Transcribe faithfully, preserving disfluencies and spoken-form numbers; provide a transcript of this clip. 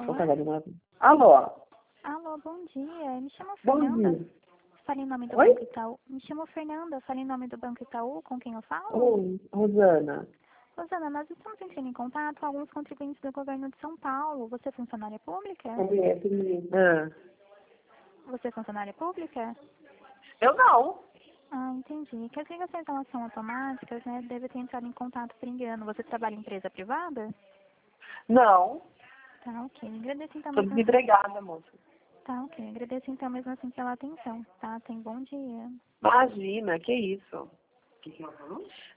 Sou casada com ela. Alô? Alô, bom dia. Me chamo Bom Fernanda. dia. Fala em nome do Oi? Banco Itaú. Me chamo Fernanda. Fala em nome do Banco Itaú. Com quem eu falo? Oi, Rosana. Rosana, nós estamos entrando em contato com alguns contribuintes do governo de São Paulo. Você é funcionária pública? É, tudo ah. Você é funcionária pública? Eu não. Ah, entendi. Que as ligações elas são automáticas, né? Deve ter entrado em contato por engano. Você trabalha em empresa privada? Não. Tá, ok. Agradeço então Sou mesmo assim. desempregada, moça. Tá, ok. Agradeço então mesmo assim pela atenção, tá? Tem bom dia. Imagina, que isso? Que que ela falou?